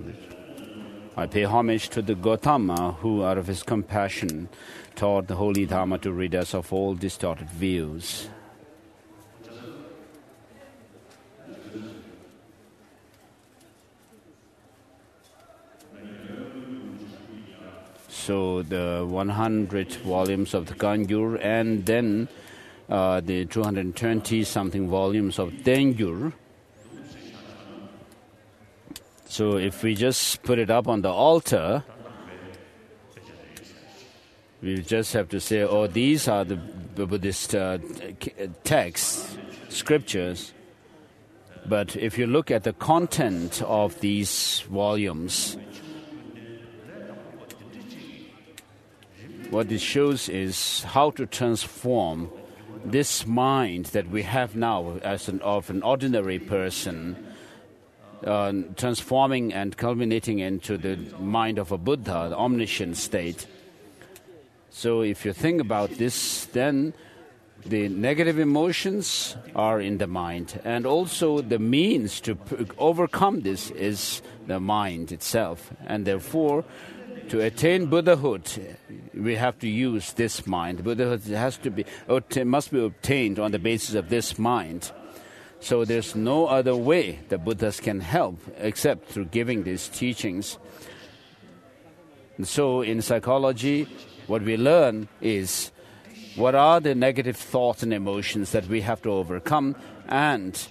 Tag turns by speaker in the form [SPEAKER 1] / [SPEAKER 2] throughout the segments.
[SPEAKER 1] I pay homage to the Gautama who, out of his compassion, taught the holy Dharma to rid us of all distorted views. So the 100 volumes of the Kangyur and then the 220-something volumes of Tengyur. So if we just put it up on the altar, we just have to say, oh, these are the Buddhist texts, scriptures. But if you look at the content of these volumes, what it shows is how to transform this mind that we have now as of an ordinary person, transforming and culminating into the mind of a Buddha, the omniscient state. So if you think about this, then the negative emotions are in the mind. And also the means to overcome this is the mind itself. And therefore, to attain Buddhahood, we have to use this mind. Buddhahood must be obtained on the basis of this mind. So there's no other way the Buddhas can help except through giving these teachings. And so in psychology, what we learn is what are the negative thoughts and emotions that we have to overcome, and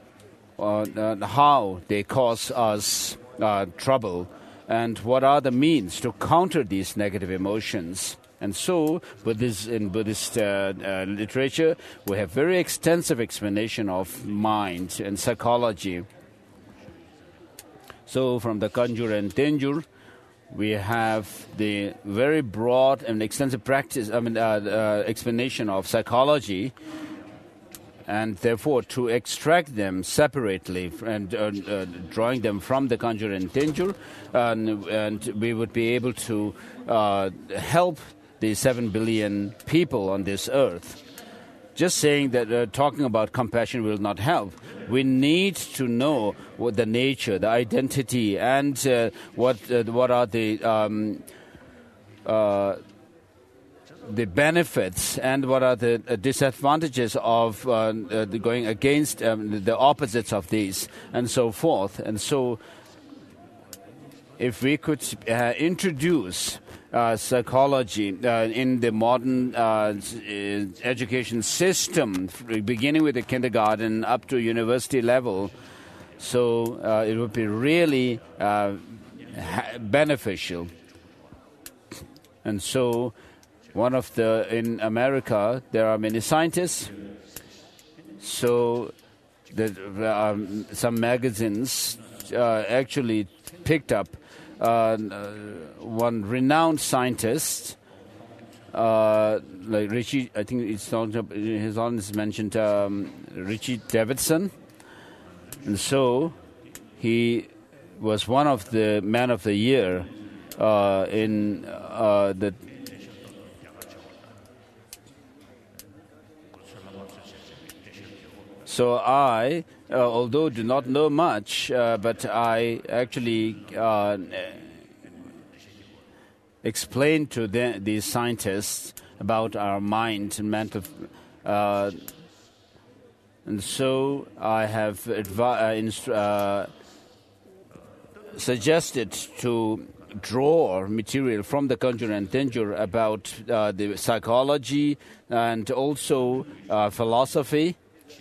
[SPEAKER 1] how they cause us trouble, and what are the means to counter these negative emotions. And so, in Buddhist literature, we have very extensive explanation of mind and psychology. So from the Kangyur and Tengyur, we have the very broad and extensive explanation of psychology, and therefore to extract them separately and drawing them from the Kangyur and Tengyur, and we would be able to help the 7 billion people on this earth. Just saying that talking about compassion will not help. We need to know what the nature, the identity, and what are the benefits and what are the disadvantages of going against the opposites of these, and so forth. And so, if we could introduce psychology in the modern education system, beginning with the kindergarten up to university level, so it would be really beneficial. And so, in America, there are many scientists. So, some magazines actually picked up one renowned scientist, like Richie. I think his name is mentioned, Richie Davidson, and so he was one of the Man of the Year in the. So I, although do not know much, but I actually explained to these scientists about our mind and mental. And so I have suggested to draw material from the Kangyur and Tengyur about the psychology and also philosophy.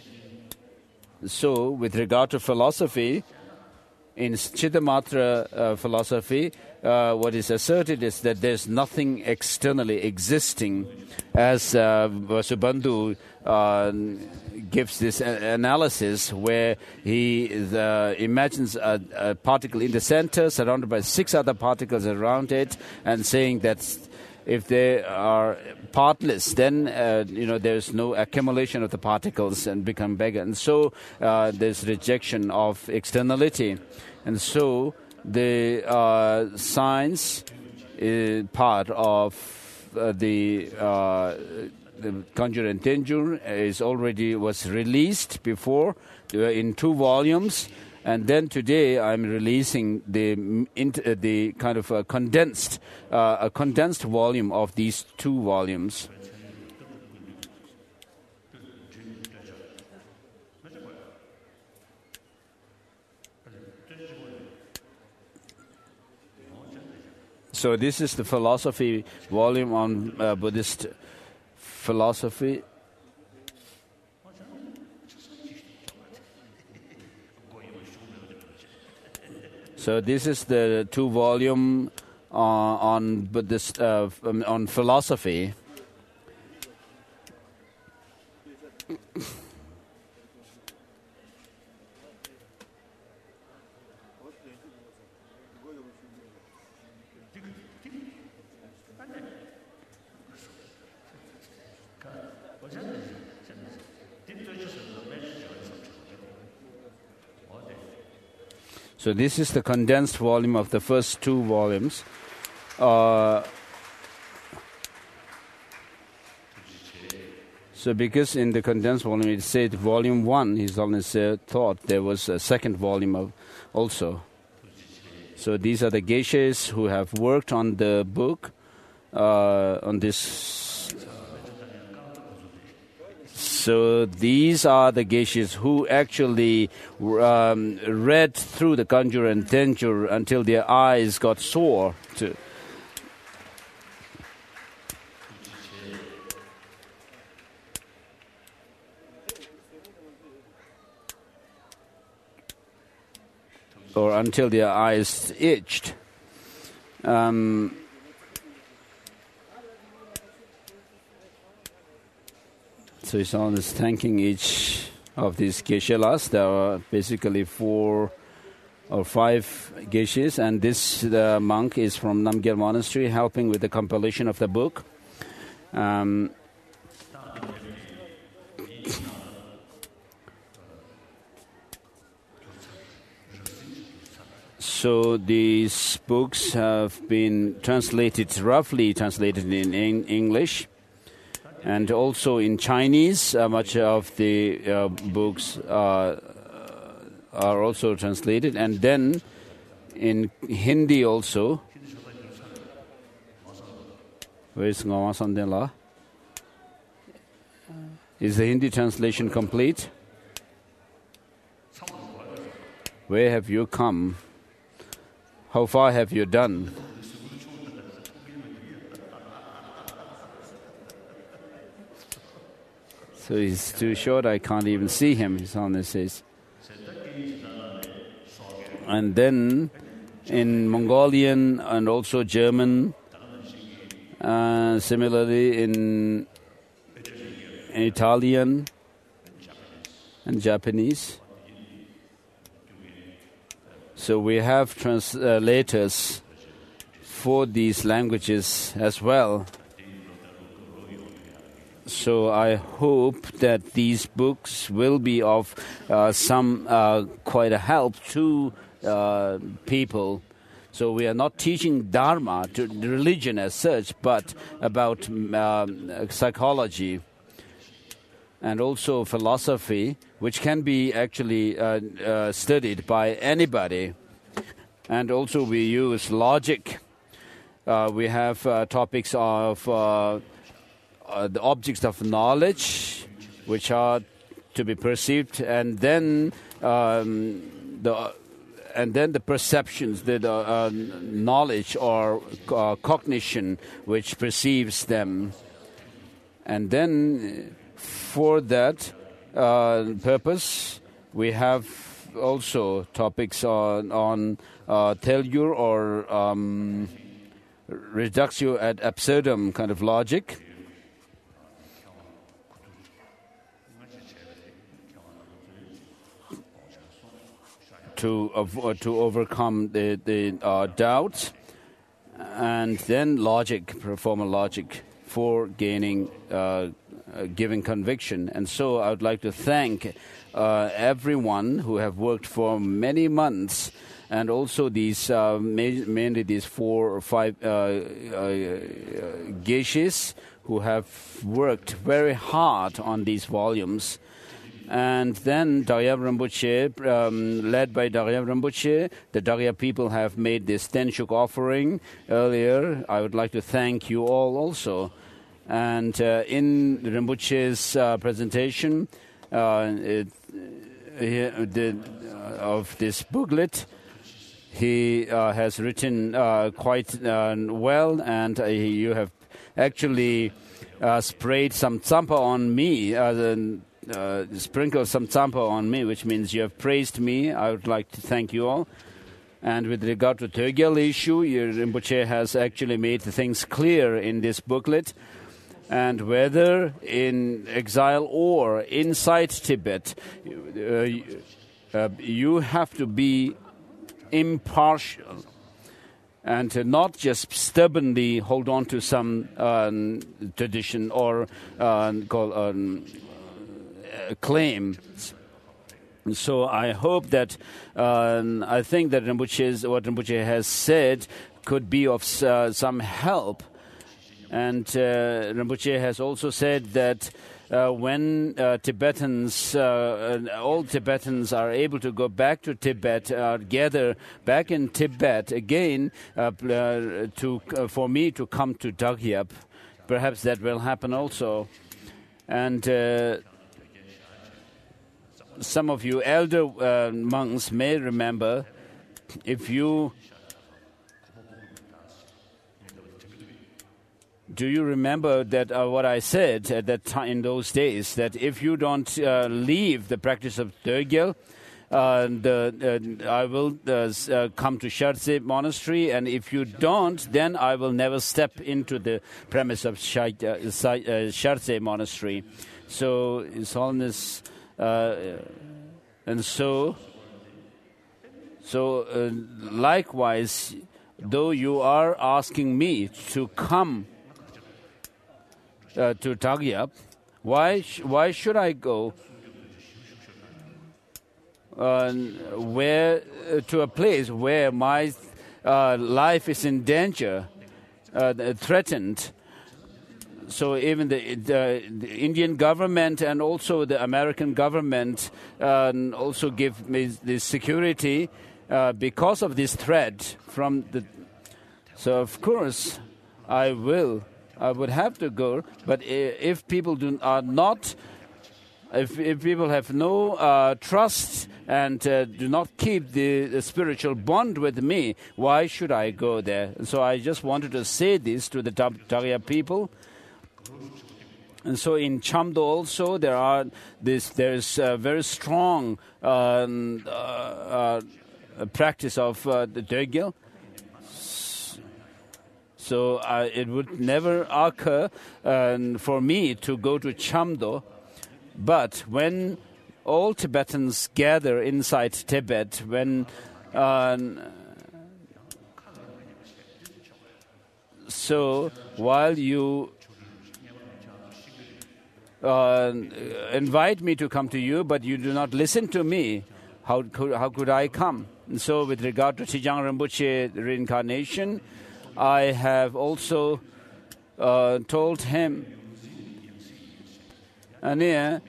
[SPEAKER 1] So, with regard to philosophy, in Chittamatra philosophy, what is asserted is that there's nothing externally existing, as Vasubandhu gives this analysis where he imagines a particle in the center surrounded by 6 other particles around it, and saying that if they are partless, then there's no accumulation of the particles and become bigger. And so there's rejection of externality. And so the science part of the Kangyur and Tengyur was released before in 2 volumes. And then today I'm releasing the kind of a condensed volume of these 2 volumes. So this is the philosophy volume on Buddhist philosophy. So this is the 2 volume on Buddhist on philosophy. So this is the condensed volume of the first 2 volumes. So because in the condensed volume it said volume 1, he's always thought there was a second volume also. So these are the geishas who have worked on the book, on this. So these are the geishas who actually read through the Kanjur and Tenjur until their eyes got sore. Or until their eyes itched. So he's always thanking each of these geishalas. There are basically 4 or 5 geishas, and this monk is from Namgyal Monastery, helping with the compilation of the book. So these books have been roughly translated in English. And also in Chinese, much of the books are also translated. And then in Hindi also. Where is Ngawa Sandela? Is the Hindi translation complete? Where have you come? How far have you done? So he's too short, I can't even see him, his Holiness says. And then in Mongolian and also German, similarly in Italian and Japanese. So we have translators for these languages as well. So I hope that these books will be of some quite a help to people. So we are not teaching Dharma, to religion as such, but about psychology and also philosophy, which can be actually studied by anybody. And also we use logic. We have topics of the objects of knowledge, which are to be perceived, and then the perceptions, the knowledge or cognition, which perceives them, and then for that purpose, we have also topics on Tellur or reductio ad absurdum kind of logic. To overcome the doubts, and then logic, formal logic, for gaining, giving conviction. And so I would like to thank everyone who have worked for many months, and also these mainly these 4 or 5 geishas who have worked very hard on these volumes. And then Dagyab Rinpoche, led by Dagyab Rinpoche, the Dagya people have made this Tenshuk offering earlier. I would like to thank you all also. And in Rinpoche's presentation of this booklet, he has written quite well, and you have actually sprayed some tsampa on me, sprinkled some tsampa on me, which means you have praised me. I would like to thank you all. And with regard to Tögyal issue, Rinpoche has actually made the things clear in this booklet. And whether in exile or inside Tibet, you have to be impartial and not just stubbornly hold on to some tradition or claim. So I hope that I think that what Rinpoche has said could be of some help. And Rinpoche has also said that when Tibetans, all Tibetans are able to go back to Tibet, gather back in Tibet again for me to come to Dagyab. Perhaps that will happen also. And some of you elder monks may remember, if you... Do you remember that what I said at that time in those days, that if you don't leave the practice of Tögyal, I will come to Shartse monastery, and if you don't, then I will never step into the premise of Shartse monastery. So His Holiness, and so likewise, though you are asking me to come to Dagyab, why should I go to a place where my life is in danger, threatened? So even the Indian government and also the American government also give me the security because of this threat from the. So of course I would have to go, but if people if people have no trust and do not keep the spiritual bond with me, why should I go there? So I just wanted to say this to the Dagya people. And so in Chamdo also there is a very strong practice of the Tögyal. So it would never occur for me to go to Chamdo. But when all Tibetans gather inside Tibet, when so while you invite me to come to you, but you do not listen to me, how could I come? And so with regard to Trijang Rinpoche reincarnation, I have also told him, when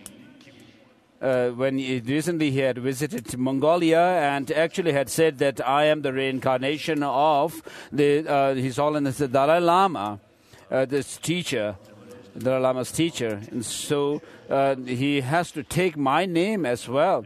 [SPEAKER 1] recently he had visited Mongolia and actually had said that I am the reincarnation of His Holiness the Dalai Lama, this teacher, Dalai Lama's teacher. And so he has to take my name as well.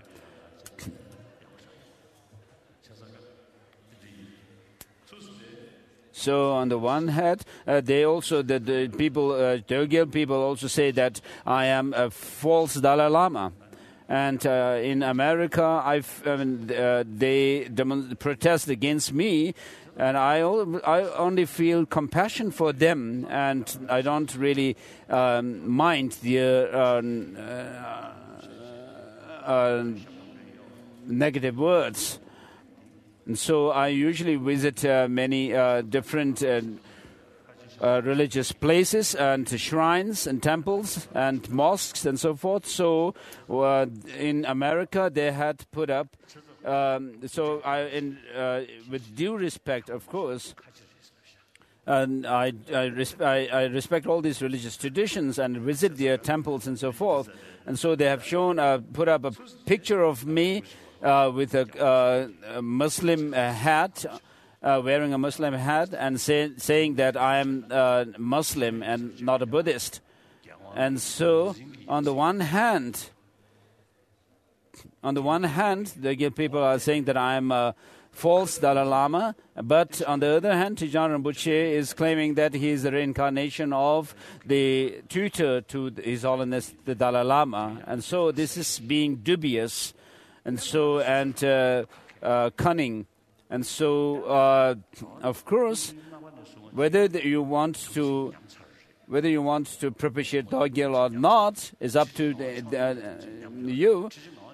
[SPEAKER 1] So on the one hand, they also the people, Tögyal people also say that I am a false Dalai Lama, and in America, they protest against me, and I only feel compassion for them, and I don't really mind the negative words. And so I usually visit many different religious places and shrines and temples and mosques and so forth. So in America, they had put up. With due respect, of course, And I respect all these religious traditions and visit their temples and so forth. And so they have put up a picture of me with a Muslim hat, wearing a Muslim hat, and saying that I am Muslim and not a Buddhist. And so, on the one hand, the people are saying that I am a false Dalai Lama, but on the other hand, Trijang Rinpoche is claiming that he is a reincarnation of the tutor to His Holiness the Dalai Lama, and so this is being dubious, and cunning, and so of course, whether you want to propitiate Dorgyal or not is up to you,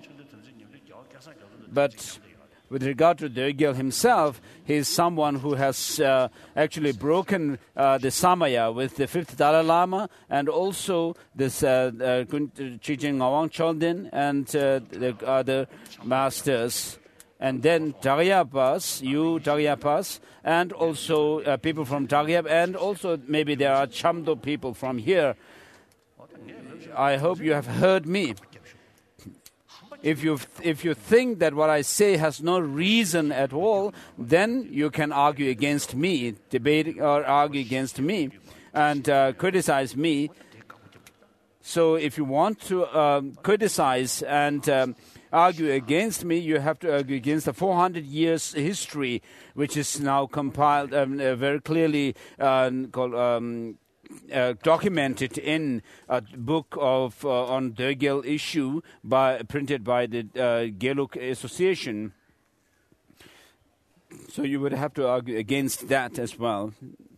[SPEAKER 1] but with regard to Dorgyal himself, he is someone who has actually broken the Samaya with the fifth Dalai Lama and also this Chijin Ngawang Choldin and the other masters. And then Taryapas, and also people from Taryap, and also maybe there are Chamdo people from here. I hope you have heard me. If you think that what I say has no reason at all, then you can argue against me, debate or argue against me, and criticize me. So if you want to criticize and argue against me, you have to argue against the 400 years history, which is now compiled very clearly called. Documented in a book of on Dorgyal issue printed by the Geluk Association. So you would have to argue against that as well.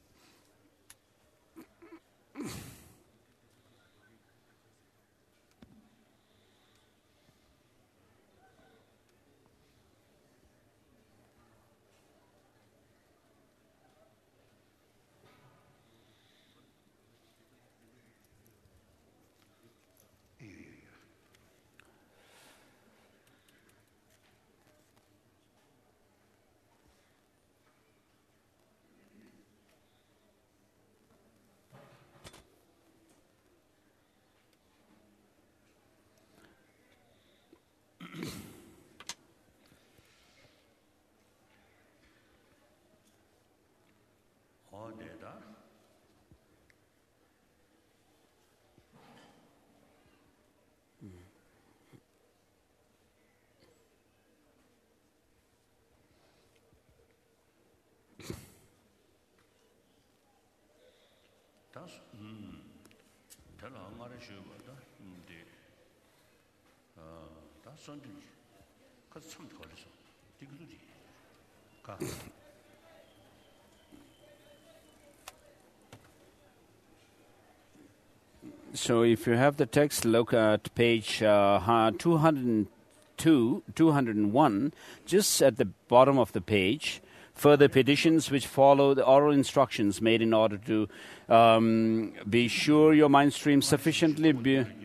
[SPEAKER 1] So if you have the text, look at page 201, just at the bottom of the page. Further petitions which follow the oral instructions made in order to be sure your mind stream sufficiently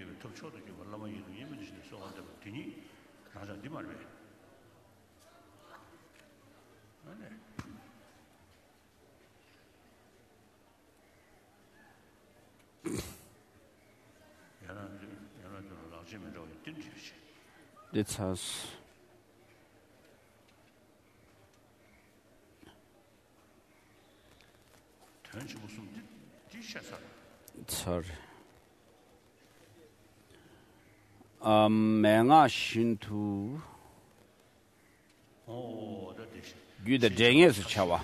[SPEAKER 1] This has sorry. Menga Shintu Guda Denges Chawa.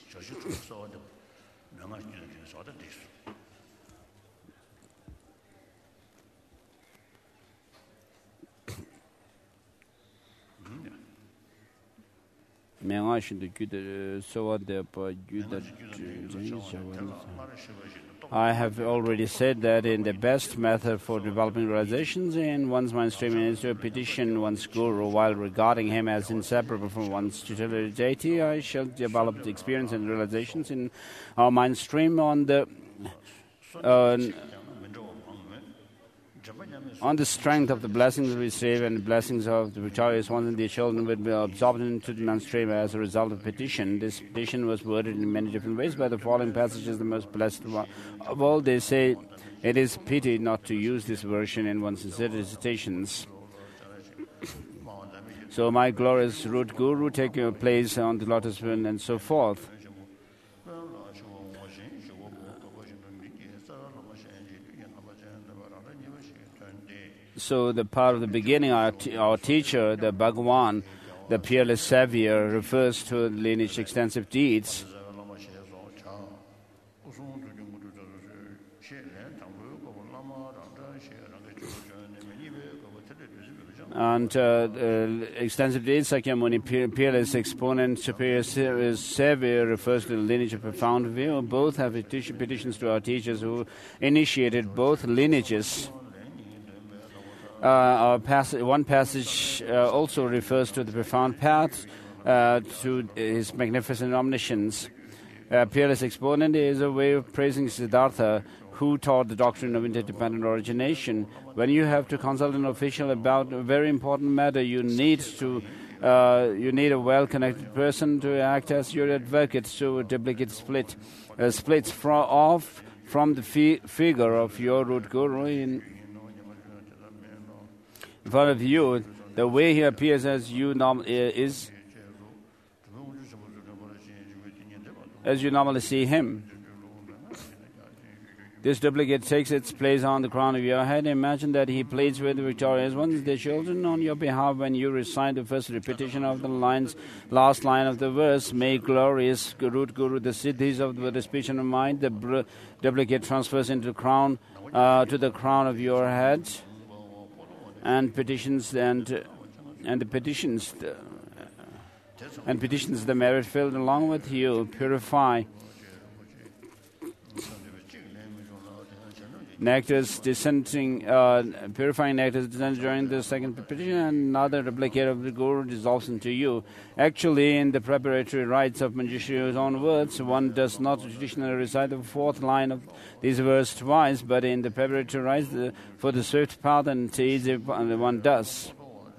[SPEAKER 1] I have already said that in the best method for developing realizations in one's mind stream is to petition one's guru while regarding him as inseparable from one's tutelary deity. I shall develop the experience and realizations in our mind stream on the On the strength of the blessings we receive and the blessings of the victorious ones and their children will be absorbed into the mainstream as a result of petition. This petition was worded in many different ways, but the following passage is the most blessed one of all. They say it is pity not to use this version in one's recitations. So my glorious root guru, take your place on the lotus wind and so forth. So the part of the beginning, our teacher, the Bhagavan, the peerless savior, refers to lineage extensive deeds. And extensive deeds, Sakyamuni, peerless exponent, superior savior, refers to the lineage of profound view. Both have petitions to our teachers who initiated both lineages. One passage also refers to the profound path to his magnificent omniscience. Peerless exponent is a way of praising Siddhartha, who taught the doctrine of interdependent origination. When you have to consult an official about a very important matter, you need a well-connected person to act as your advocate. So a duplicate splits off from the figure of your root guru in front of you. The way he appears as you normally see him. This duplicate takes its place on the crown of your head. Imagine that he pleads with the victorious ones, the children, on your behalf when you recite the first repetition of the last line of the verse. May glorious root guru, the siddhis of the speech and mind, the duplicate transfers into the crown, to the crown of your head, and petitions the merit filled along with you. Purifying nectars descending during the second petition, and another duplicate of the Guru dissolves into you. Actually, in the preparatory rites of Manjushrio's own words, one does not traditionally recite the fourth line of this verse twice, but in the preparatory rites for the swift path and easy one does.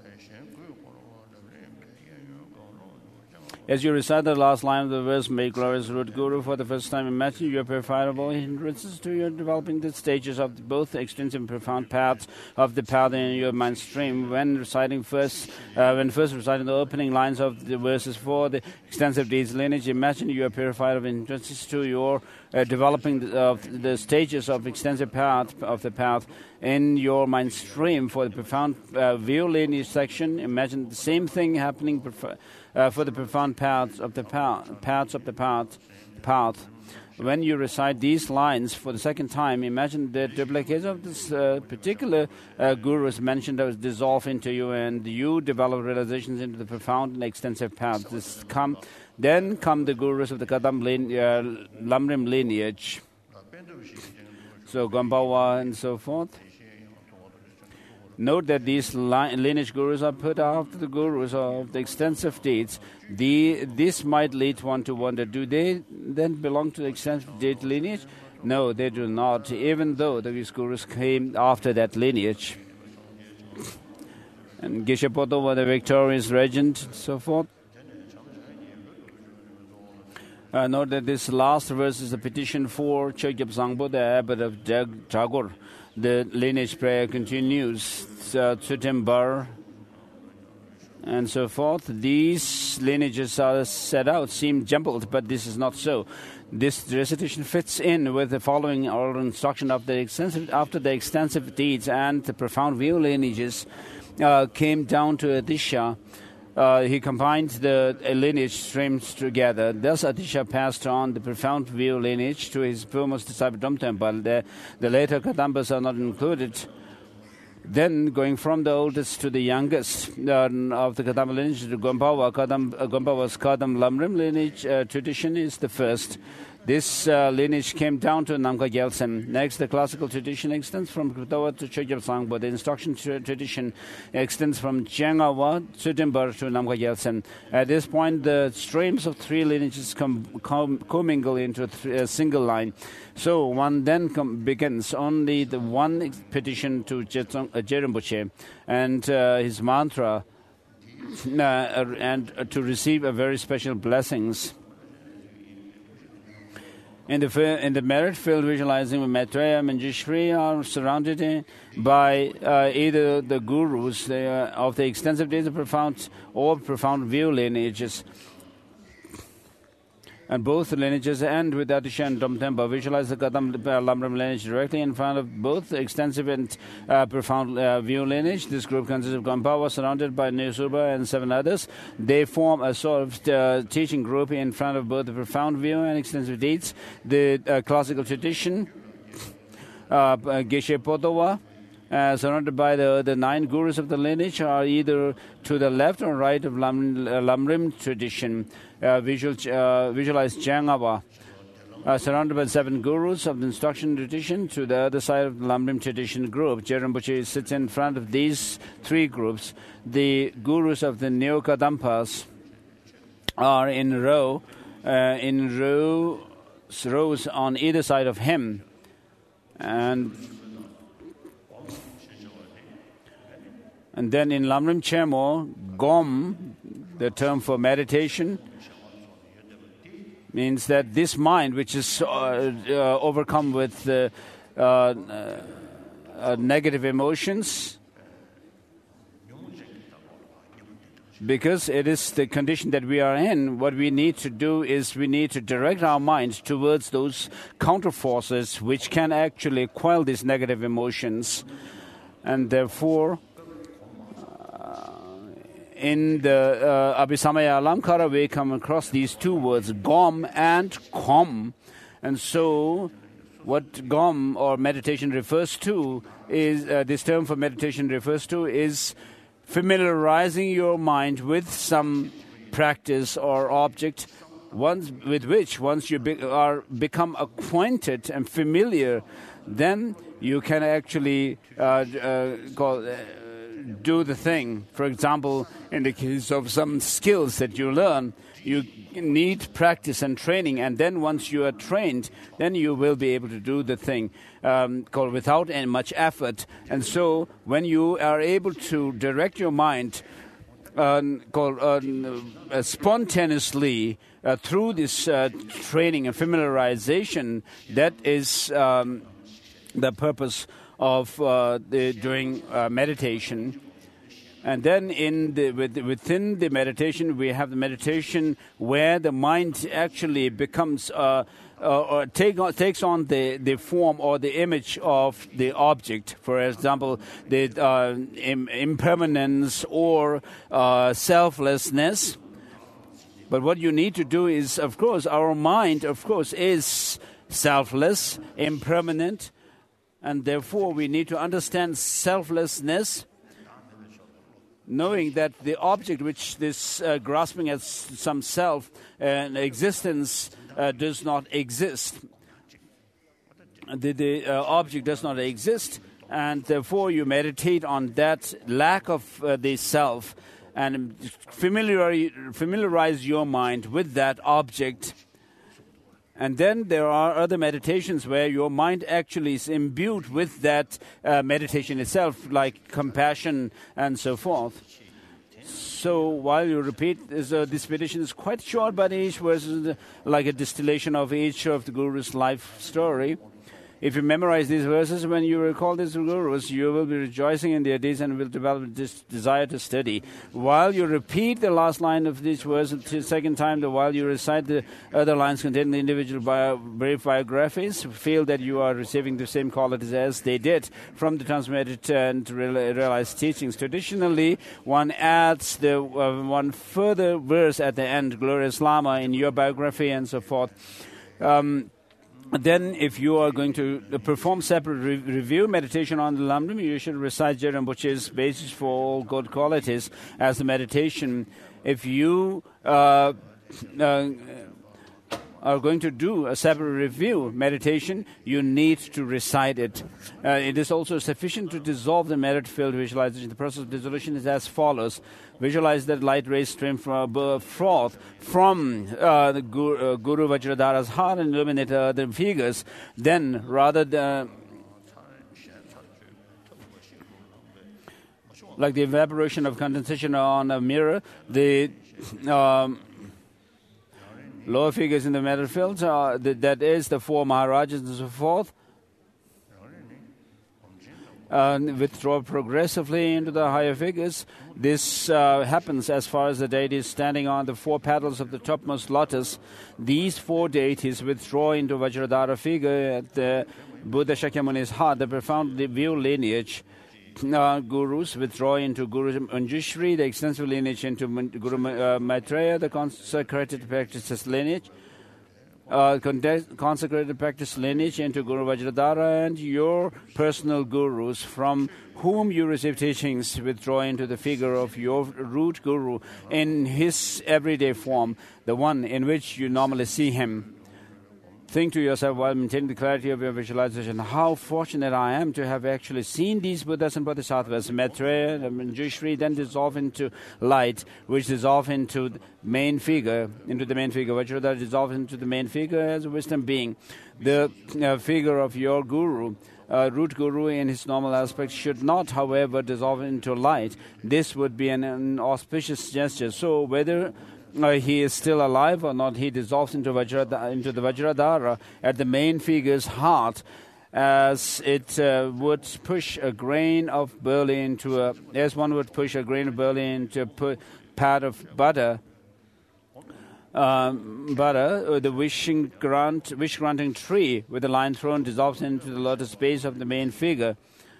[SPEAKER 1] As you recite the last line of the verse, may glorious root guru, for the first time imagine you are purified of all hindrances to your developing the stages of both extensive and profound paths of the path in your mind stream. When first reciting the opening lines of the verses for the extensive deeds lineage, imagine you are purified of hindrances to your developing the stages of extensive path of the path in your mind stream. For the profound view lineage section, imagine the same thing happening for the profound paths of the path. When you recite these lines for the second time, imagine the duplicates of this particular guru is mentioned as dissolve into you, and you develop realizations into the profound and extensive path. Then come the gurus of the Kadam Lamrim lineage. So Gombawa and so forth. Note that these lineage gurus are put after the gurus of the extensive deeds. This might lead one to wonder, do they then belong to the extensive deed lineage? No, they do not, even though these gurus came after that lineage. And Geshe-Poto was the victorious regent and so forth. Note that this last verse is a petition for Chogyap Sangpo, the abbot of Jagur. The lineage prayer continues, Tsutimbar, and so forth. These lineages are set out, seem jumbled, but this is not so. This recitation fits in with the following oral instruction after the extensive deeds and the profound view lineages came down to Adisha. He combined the lineage streams together. Thus, Adisha passed on the profound view lineage to his foremost disciple Domtempa. The later Kadambas are not included. Then, going from the oldest to the youngest of the Kadamba lineage to Gompawa, Gompawa's Kadam Lamrim lineage tradition is the first. This lineage came down to Namkha Gyaltsem. Next, the classical tradition extends from Kritawa to Chogyam Sangpo. The instruction tradition extends from Chiangawa, Tsutimbar to Namkha Gyaltsem. At this point, the streams of three lineages commingle into a single line. So one then begins only the one petition to Jerimpoche and his mantra and to receive a very special blessings. In the merit field, visualizing Maitreya and Manjushri are surrounded by either the gurus of the extensive days of profound or profound view lineages. And both lineages end with Atisha and Domtempa. Visualize the Kadam Lamrim lineage directly in front of both extensive and profound view lineage. This group consists of Gompawa surrounded by Nesuba and 7 others. They form a sort of teaching group in front of both the profound view and extensive deeds. The classical tradition, Geshe Potowa, surrounded by the 9 gurus of the lineage, are either to the left or right of Lamrim tradition. Visualize Chiangawa, surrounded by 7 gurus of the instruction tradition to the other side of the Lamrim tradition group. Jerimpoche sits in front of these 3 groups. The gurus of the Neo-Kadampas are in rows on either side of him. And then in Lamrim Chemo, Gom, the term for meditation, means that this mind, which is overcome with negative emotions, because it is the condition that we are in, what we need to do is we need to direct our mind towards those counter forces which can actually quell these negative emotions. And therefore, in the Abhisamaya Alamkara, we come across these 2 words, Gom and Kom. And so, what Gom or meditation refers to is, this term for meditation refers to is familiarizing your mind with some practice or object, with which once you become acquainted and familiar, then you can actually do the thing. For example, in the case of some skills that you learn, you need practice and training, and then once you are trained, then you will be able to do the thing without any much effort. And so when you are able to direct your mind spontaneously through this training and familiarization, that is the purpose of doing meditation. And then within the meditation, we have the meditation where the mind actually becomes takes on the form or the image of the object. For example, the impermanence or selflessness. But what you need to do is, of course, our mind, of course, is selfless, impermanent, and therefore we need to understand selflessness, knowing that the object which this grasping at some self and existence does not exist. The object does not exist, and therefore you meditate on that lack of the self and familiarize your mind with that object. And then there are other meditations where your mind actually is imbued with that meditation itself, like compassion and so forth. So while you repeat, this meditation is quite short, but each verse is like a distillation of each of the Guru's life story. If you memorize these verses, when you recall these gurus, you will be rejoicing in their deeds and will develop this desire to study. While you repeat the last line of this verse the second time, while you recite the other lines containing the individual brief biographies, feel that you are receiving the same qualities as they did from the transmitted and realized teachings. Traditionally, one adds the one further verse at the end, Glorious Lama, in your biography and so forth. Then, if you are going to perform separate review meditation on the Lamrim, you should recite Jerimpoche's basis for all good qualities as the meditation. If you are going to do a separate review meditation, you need to recite it. It is also sufficient to dissolve the merit field visualization. The process of dissolution is as follows. Visualize that light rays stream forth from the Guru Vajradhara's heart and illuminate the figures. Then, rather than like the evaporation of condensation on a mirror, the lower figures in the metal fields, that is the four Maharajas and so forth, withdraw progressively into the higher figures. This happens as far as the deity is standing on the four petals of the topmost lotus. These four deities withdraw into Vajradhara figure at the Buddha Shakyamuni's heart, the profound view lineage. Gurus withdraw into Guru Manjushri, the extensive lineage into Guru Maitreya, the consecrated practices lineage, consecrated practice lineage into Guru Vajradhara, and your personal gurus from whom you receive teachings withdraw into the figure of your root guru in his everyday form, the one in which you normally see him. Think to yourself while maintaining the clarity of your visualization, how fortunate I am to have actually seen these Buddhas and Bodhisattvas, Maitreya and Manjushri, then dissolve into light, which dissolve into the main figure, Vajradhara dissolves into the main figure as a wisdom being. The figure of your guru, root guru in his normal aspect, should not, however, dissolve into light. This would be an auspicious gesture. So whether he is still alive or not, he dissolves into the Vajradhara at the main figure's heart, as it would push a grain of barley into as one would push a grain of barley into a pat of butter. The wish-granting tree with the lion throne dissolves into the lotus base of the main figure.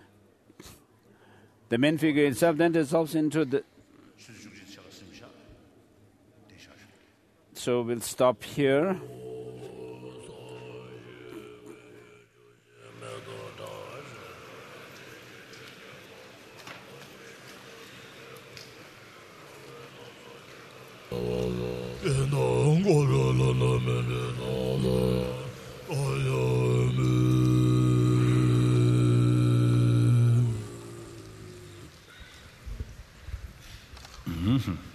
[SPEAKER 1] The main figure itself then dissolves into the... So we'll stop here.
[SPEAKER 2] Mm-hmm.